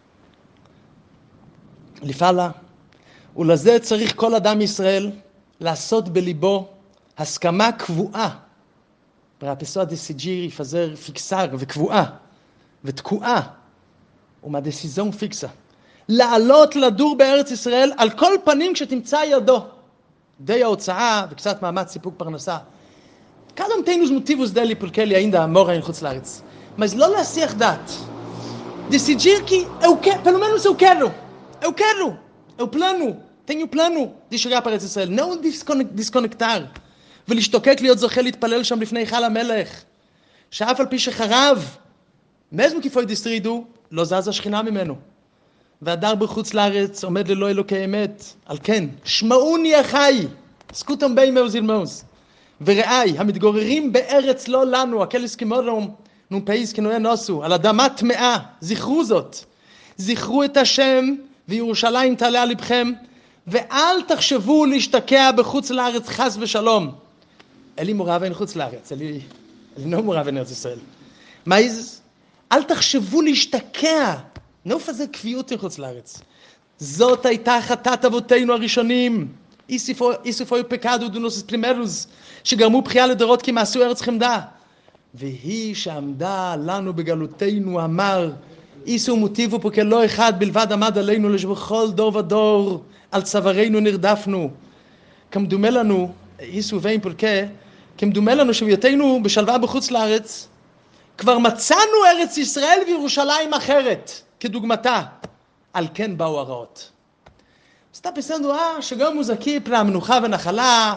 Ele fala, ולזה צריך כל אדם ישראל לעשות בליבו הסכמה קבועה, para a pessoa decidir e fazer fixar, וקבועה, ותקועה, uma decisão fixa. לעלות לדור בארץ ישראל על כל פנים כשתמצא ידו. די ההוצאה וקצת מאמץ סיפוק פרנסה. Cada tem os motivos dele porque ele ainda mora em Chutz Laaretz. Mas não להסיח דעת. Decidir que eu quero, pelo menos eu quero. Eu tenho plano de chegar para Eretz Israel. não desconectar. ולהשתוקק להיות זוכה להתפלל שם לפני היכל המלך. שאף על פי שחרב, mesmo que foi destruído, לא זז השכינה ממנו. והדר בחוץ לארץ עומד ללא אלוקי אמת. על כן, שמעוני אחי. escutam bem meus irmãos. וראי, המתגוררים בארץ לא לנו, aqueles que moram num país que não é nosso, על אדמה טמאה, זכרו זאת. זכרו את השם, וירושלים תעלה על לבכם, ואל תחשבו להשתקע בחוץ לארץ חס ושלום. אין לי מורא ואין חוץ לארץ, אין לי לא מורא ואין ארץ ישראל. mas, אל תחשבו להשתקע, não fazer קביעות em חוץ לארץ. זאת הייתה חטאת אבותינו הראשונים. Isso foi o pecado dos nossos primeiros שגרמו בחייה לדורות כי מעשו ארץ חמדה. והיא שעמדה לנו בגלותנו אמר, איסו מוטיבו פה כלא אחד בלבד עמד עלינו לשבכל דור ודור, על צווארנו נרדפנו. כמדומה לנו, איסו ואין פולקה, כמדומה לנו שבהיותנו בשלווה בחוץ לארץ, כבר מצאנו ארץ ישראל וירושלים אחרת, כדוגמתה. על כן באו הרעות. אז אתה פסנדו, שגם מוזקי פני המנוחה ונחלה,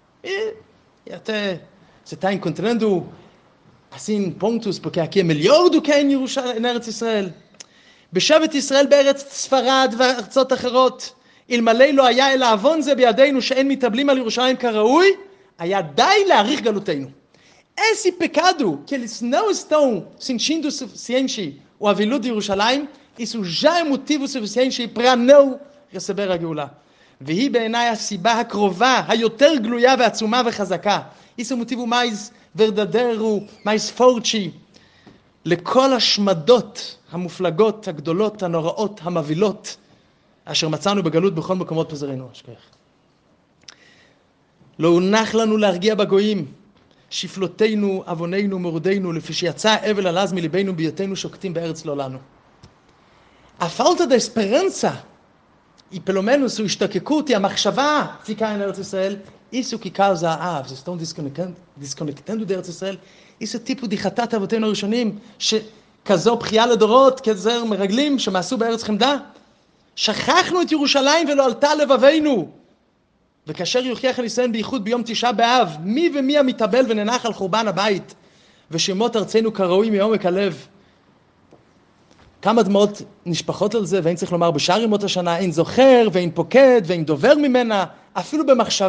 זה תה אינקונטרנדו, עשין פונקטוס פה כאקי מיליורדו כאין ארץ ישראל. בשבט ישראל בארץ ספרד וארצות אחרות, אלמלא לא היה אלא עוון זה בידינו שאין מתאבלים על ירושלים כראוי, היה די להאריך גלותנו. Esse pecado que eles não estão sentindo o suficiente o aviludo de Jerusalém, isso já é motivo suficiente para não receber a Geulah. והיא בעיניי הסיבה הקרובה, היותר גלויה ועצומה וחזקה. isso é o motivo mais verdadeiro, mais forte, לכל השמדות המופלגות, הגדולות, הנוראות, המבילות, אשר מצאנו בגלות בכל מקומות פזרינו. לא הונח לנו להרגיע בגויים, שפלותינו, אבוננו, מורדינו, לפי שיצא אבל עלז מליבנו בהיותנו שוקטים בארץ לא לנו. A falta da esperança, e pelo menos sua השתוקקות, המחשבה, ficar em ארץ ישראל, isso que causa a vocês estão desconectando de ארץ ישראל, isso é tipo de חטאת אבותינו הראשונים, שכזו בחייה לדורות, כזר מרגלים, שמעשו בארץ חמדה. שכחנו את ירושלים ולא עלתה לבבינו. וכאשר יוכיח הניסיון בייחוד ביום תשעה באב, מי ומי המתאבל וננח על חורבן הבית, ושמות ארצנו כראוי מעומק הלב. כמה דמעות נשפחות על זה, ואין צריך לומר בשאר ימות השנה, אין זוכר ואין פוקד ואין דובר ממנה, אפילו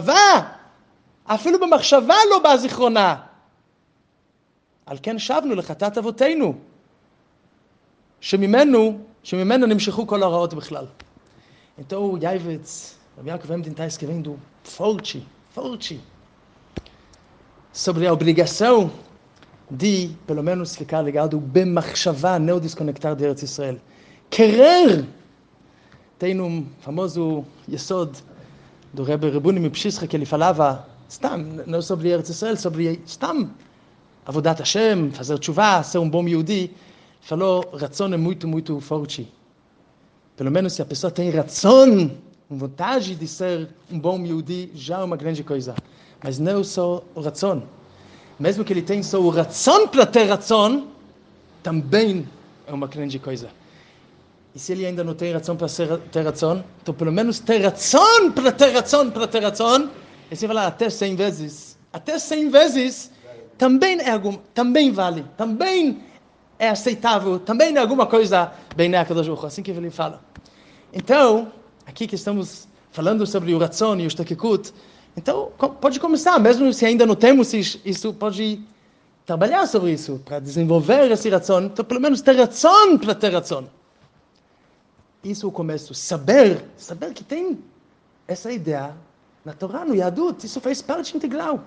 במחשבה לא בא זיכרונה. על כן שבנו לחטאת אבותינו, שממנו נמשכו כל הרעות בכלל. Então, Jaivetz, Rabbi Yaakov Emden está escrevendo forte, sobre a obrigação de, pelo menos, ficar ligado במחשבה, não desconectar de Eretz Israel. Querer! Tem famoso yesod do Rebbe Rebuni Mipshischa, que ele falava, stam, não sobre Eretz Israel, sobre stam, avodat Hashem, fazer tshuva, ser bom Yehudi. Falou, ração é muito forte. Pelo menos se a pessoa tem ração, vontade de ser bom Yehudi, já é uma grande coisa. Mas não só o ração. Mesmo que ele tenha só o ração para ter ração, também é uma grande coisa. E se ele ainda não tem ração para ter ração, então pelo menos ter ração para ter ração, e se falar até 100 vezes, também vale, também é aceitável, também é alguma coisa bem na Kadosh Baruch Hu, assim que ele fala. Então, aqui que estamos falando sobre o ratzon e o shtakekut, então pode começar, mesmo se ainda não temos isso, pode trabalhar sobre isso, para desenvolver esse ratzon, então pelo menos ter ratzon para ter ratzon. Isso é o começo, saber que tem essa ideia na Torá, no Yadut, isso faz parte integral.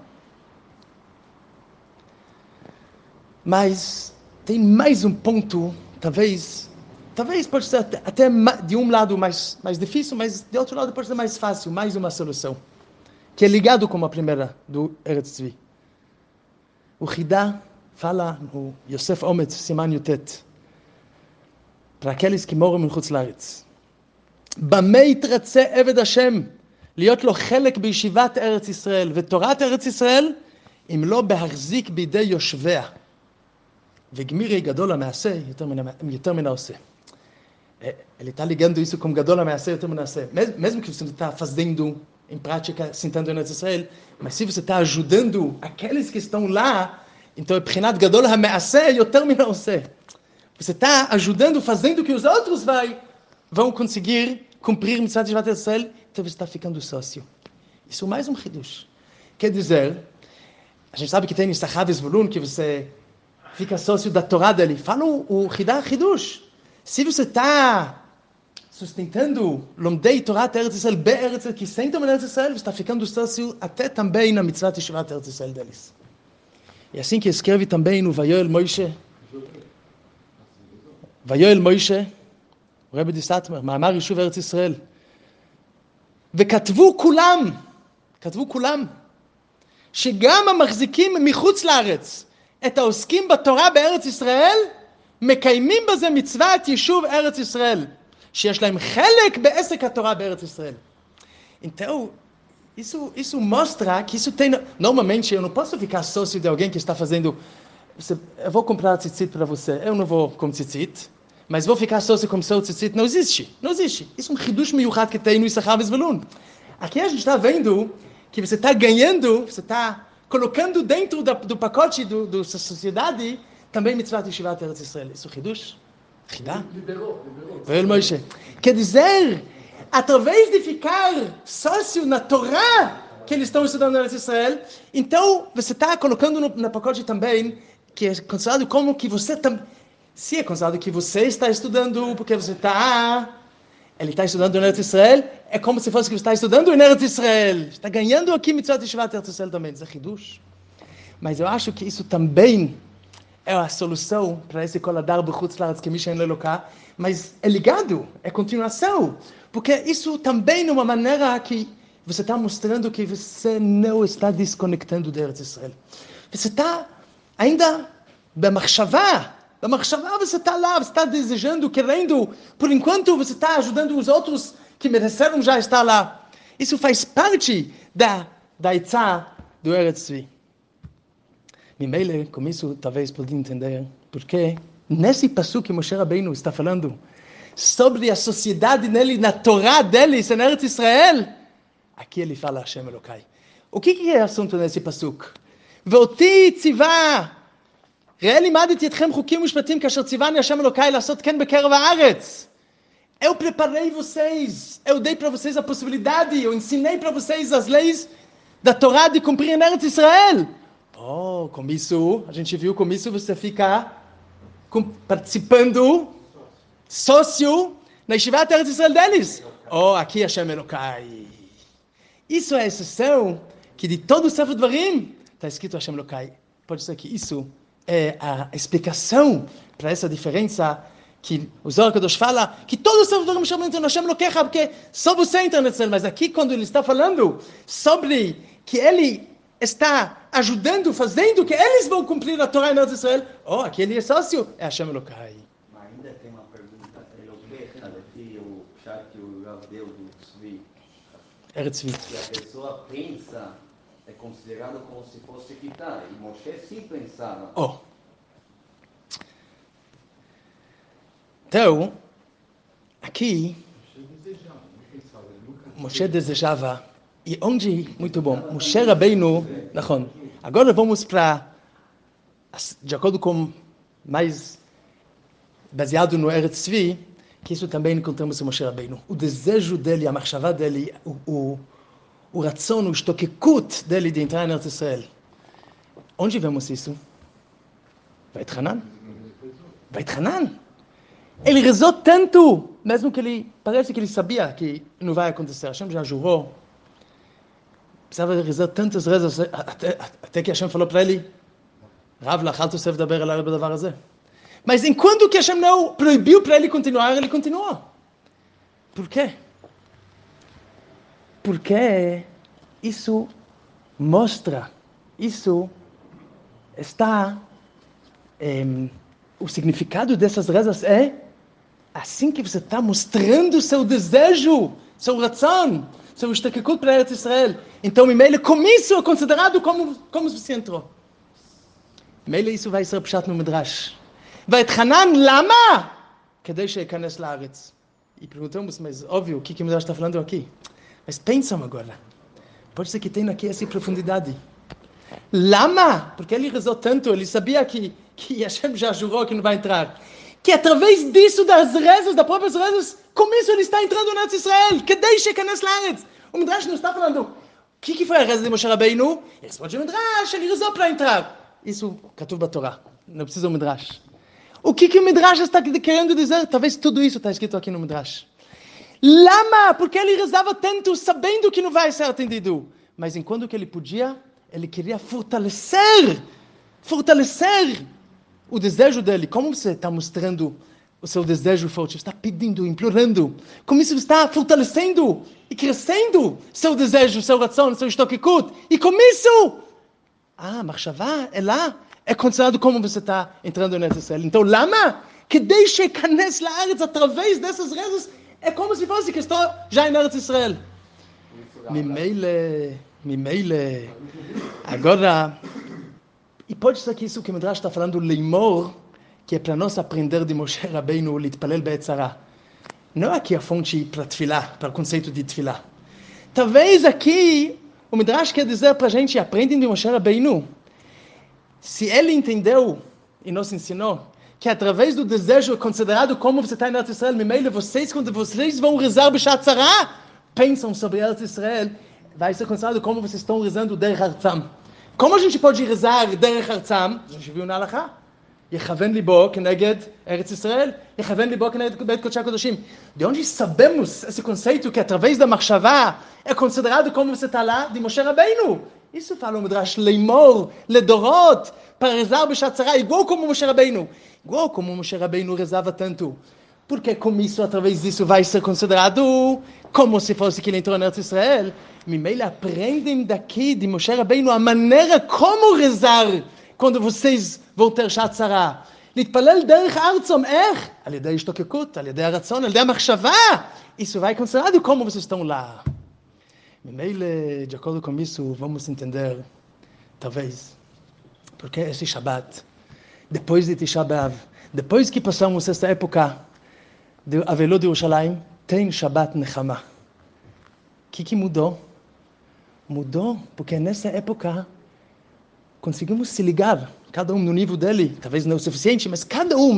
Mas tem mais um ponto, talvez pode ser até de um lado mais difícil, mas de outro lado pode ser mais fácil, mais uma solução, que é ligado com a primeira do Eretz Tzvi. O Chida fala no Yosef Ometz, Siman Yutet, para aqueles que moram em Chutz Laretz. במה יתרצה עבד השם להיות לו חלק בישיבת ארץ ישראל ותורת ארץ ישראל, אם לא בהחזיק בידי יושביה. וגמירי גדול המעשה יותר מן העושה. Ele está ligando isso com Gadol HaMeaseh יותר מן העושה. Mesmo que você não está fazendo em prática, sentando em Eretz Israel, mas se você está ajudando aqueles que estão lá, então é Pchinat Gadol HaMeaseh יותר מן העושה. Você está ajudando, fazendo que os outros vão conseguir cumprir Mitzvot Shivat Eretz Israel, então você está ficando sócio. Isso é mais um Hidush. Quer dizer, a gente sabe que tem Issachar e Zvulun, que você fica sócio da Torá dele. Fala o Hidush. Se você está sustentando Lomdei Torá Eretz Israel, Be'eretz Israel, que sentam em Eretz Israel, você está ficando sócio até também na Mitzvot Shivat Eretz Israel deles. E assim que escreve também no Vayoel Moshe, רבי די סאטמר, מאמר יישוב ארץ ישראל. וכתבו כולם, שגם המחזיקים מחוץ לארץ, את העוסקים בתורה בארץ ישראל, מקיימים בזה מצוות יישוב ארץ ישראל, שיש lהם חלק בעסק התורה בארץ Israel. Então, isso mostra que isso tem... Normalmente, eu não posso ficar sócio de alguém que está fazendo... Eu vou comprar tzitzit para você, eu não vou com tzitzit, mas vou ficar sócio com seu tzitzit. Não existe, não existe. Isso é um hidush miyuchad que tem no Issachar Vezvulun. Aqui a gente está vendo que você está ganhando, você está colocando dentro do pacote da sociedade também mitzvah yeshivat Eretz Israel. Isso é hidush? Hidá? Liberou. Quer dizer, através de ficar sócio na Torá que eles estão estudando na Eretz Israel, então você está colocando no pacote também que é considerado como que você também... Se é considerado que você está estudando porque você está... Ele está estudando em Eretz Israel, é como se fosse que você está estudando em Eretz Israel. Está ganhando aqui mitzvah yeshivat Eretz Israel também. Isso é hidush. Mas eu acho que isso também é a solução para esse coladar b'chutz la'aretz k'mishen leloká, mas é ligado, é continuação, porque isso também é uma maneira que você está mostrando que você não está desconectando de Eretz Israel. Você está ainda במחשבה você está lá, você está desejando, querendo, por enquanto você está ajudando os outros que mereceram já estar lá. Isso faz parte da Eitzah do Eretz Tzvi. Mimele, com isso, talvez pode entender porque nesse passo que Moshe Rabbeinu está falando sobre a sociedade nele, na Torá dele, na Eretz Israel, aqui ele fala Hashem Elokai. O que é o assunto nesse pasuk? ואותי ציווה, ראה לימדתי אתכם חוקים ומשפטים כאשר ציווני השם אלוקיי לעשות כן בקרב הארץ. Eu preparei vocês, eu dei para vocês a possibilidade, eu ensinei para vocês as leis da Torá de cumprir em Eretz Israel. Com isso, a gente viu, com isso você fica participando, sócio, na Yeshivat Eretz Israel deles. Aqui Hashem Elokai. Isso é a exceção que de todo o Sefer Dvarim está escrito Hashem Elokai. Pode ser que isso é a explicação para essa diferença que o Zohar Kadosh fala, que todo o Sefer Dvarim chama de Hashem Elokai, porque só você entra nesse céu. Mas aqui, quando ele está falando sobre que ele está ajudando, fazendo que eles vão cumprir a Torá em Eretz Israel, aqui ele é sócio, é Hashem Elokai. Mas ainda tem uma pergunta, aqui o chat que o Rav deu do Tzvi. Eretz Tzvi. Se a pessoa pensa, é considerado como se fosse quitar. E Moshe sim pensava. Então, aqui, Moshe desejava. E onde? Muito bom. Moshe Rabbeinu, נכון. Agora vamos para, de acordo com mais baseado no Eretz Tzvi, que isso também encontramos em Moshe Rabbeinu. O desejo dele, a machshavá dele, o ratzon, o shtokekut dele de entrar em Eretz Israel. Onde vemos isso? Veit Hanan. Ele rezou tanto, mesmo que ele, parece que ele sabia que não vai acontecer. Hashem já jurou. Precisava rezar tantas rezas, até que Hashem falou para ele, Rav, lachal tosef daber elai bedavar hazeh. Mas enquanto que Hashem não proibiu para ele continuar, ele continuou. Por quê? Porque isso mostra, isso está, o significado dessas rezas é assim que você está mostrando seu desejo, seu ratzon, seu estakekut para Eretz Israel. Então, com isso é considerado como você entrou. isso vai ser pshat no Midrash. ואת חנן, למה? כדי שייכנס לארץ. E perguntamos, mas óbvio, o que o Midrash está falando aqui? Mas pensam agora. Pode ser que tenha aqui essa profundidade. Lama? Porque ele rezou tanto, ele sabia que Hashem já jurou que não vai entrar. Que através disso, das próprias rezas, com isso ele está entrando na Israel. כדי שייכנס לארץ. O Midrash não está falando, o que foi a reza de Moshe Rabbeinu? Ele responde o Midrash, ele rezou para entrar. Isso, katuv b'Torah. Não precisa o Midrash. O que o Midrash está querendo dizer? Talvez tudo isso está escrito aqui no Midrash. Lama? Porque ele rezava tanto, sabendo que não vai ser atendido. Mas enquanto que ele podia, ele queria fortalecer o desejo dele. Como você está mostrando o seu desejo forte? Você está pedindo, implorando. Como isso está fortalecendo e crescendo seu desejo, seu ratzon, seu shtokekut. E com isso, machshavá é lá. é considerado como você está entrando em Israel. Então, lama? כדי שיכנס לארץ através dessas rezas, é como se fosse que estou já em Eretz Israel. ממילא, agora, e pode ser que isso que o Midrash está falando, leimor, que é para nós aprender de Moshe Rabbeinu, להתפלל בעת צרה. Não é aqui a fonte para tefilá, para o conceito de tefilá. Talvez aqui, o Midrash quer dizer para a gente, aprendem de Moshe Rabbeinu. Se ele entendeu e nos ensinou, que através do desejo considerado como você está em Eretz Israel, ממילא vocês, quando vocês vão rezar בשעת צרה, pensam sobre Eretz Israel, vai ser considerado como vocês estão rezando derech arzam. Como a gente pode rezar derech arzam? A gente viu na Halakha. יכוון ליבו כנגד ארץ ישראל, יכוון ליבו כנגד בית קודשי הקודשים. De onde sabemos esse conceito que através da machshavá é considerado como você está lá de Moshe Rabbeinu? Isso fala o Midrash, leimor, ledorot, para rezar בשעת צרה, igual como Moshe Rabbeinu. Igual como Moshe Rabbeinu rezava tanto. Porque com isso, através disso, vai ser considerado como se fosse que ele entrou na Eretz Israel. ממילא aprendem daqui de Moshe Rabbeinu a maneira como rezar quando vocês vão ter שעת צרה. להתפלל דרך ארצם, איך? על ידי השתוקקות, על ידי הרצון, על ידי המחשבה. Isso vai considerado como vocês estão lá. ממילא, de acordo com isso, vamos entender, talvez, porque esse Shabbat, depois de Tisha B'Av, depois que passamos essa época de Avelot de Yerushalayim, tem Shabbat Nechama. O que mudou? Mudou porque nessa época conseguimos se ligar, cada um no nível dele, talvez não o suficiente, mas cada um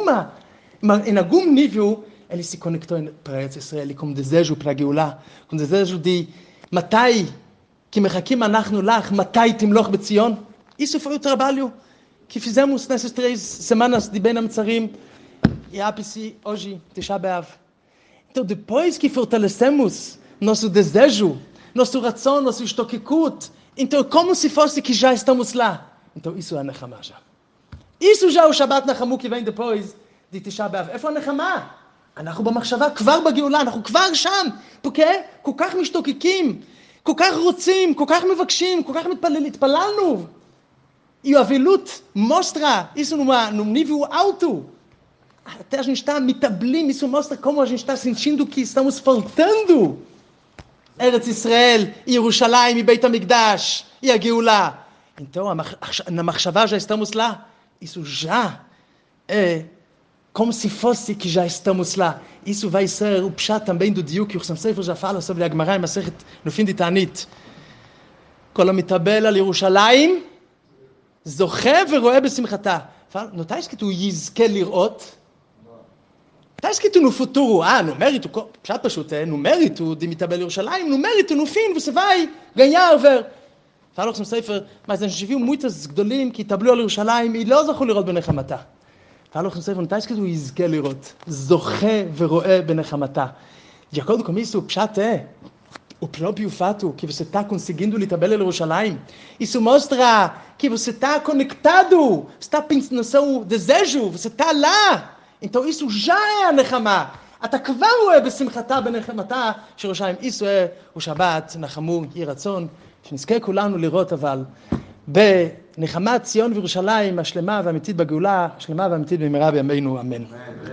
em algum nível, ele se conectou para Eretz Israel com desejo para Geulah, com desejo de Matai, que mechakim anachnu lach, Matai timloch beTzion. Isso foi o trabalho que fizemos nessas 3 semanas de Ben Amitzarim e ápice hoje, Tisha B'Av. Então, depois que fortalecemos nosso desejo, nosso ração, nosso estokikut, então, como se fosse que já estamos lá. Então, isso é a Nechama já. Isso já é o Shabbat Nechamu que vem depois de Tisha B'Av. איפה הנחמה? אנחנו במחשבה כבר בגאולה, אנחנו כבר שם. porque כל כך משתוקקים, כל כך רוצים, כל כך מבקשים, כל כך התפללנו. E o Avilut mostra isso num nível alto. Até a gente está mitablim, isso mostra como a gente está sentindo que estamos faltando. Eretz Israel, Yerushalayim, e Beit HaMikdash, e a Geulah. Então, na Machshavá já estamos lá. Isso já é como se fosse que já estamos lá. Isso vai ser o pshat também do Diuk, que o Chassam Sofer já fala sobre a Gemara, no fim de Ta'anit. Kol hamitabel al Yerushalayim, זוכה ורואה בשמחתה. Não está escrito יזכה לראות? Está escrito no futuro, no mérito, já no mérito de מתאבל ירושלים, no mérito, no fim, você vai ganhar ver. Fala o Chassam Sofer, mas a gente viu muitos גדולים que התאבלו על ירושלים, e לא זכו לראות בנחמתה. Fala o Chassam Sofer, não está escrito יזכה לראות, זוכה ורואה בנחמתה. De acordo com isso, o pshat é o próprio fato que você está conseguindo להתאבל על ירושלים, isso mostra que você está conectado, você está pensando no seu desejo, você está lá. então isso já é a נחמה. אתה כבר רואה בשמחתה בנחמתה של ירושלים. isso é o שבת, נחמו, יהי רצון, שנזכה כולנו לראות אבל בנחמת ציון וירושלים השלמה והאמיתית בגאולה, השלמה והאמיתית במהרה בימינו, אמן.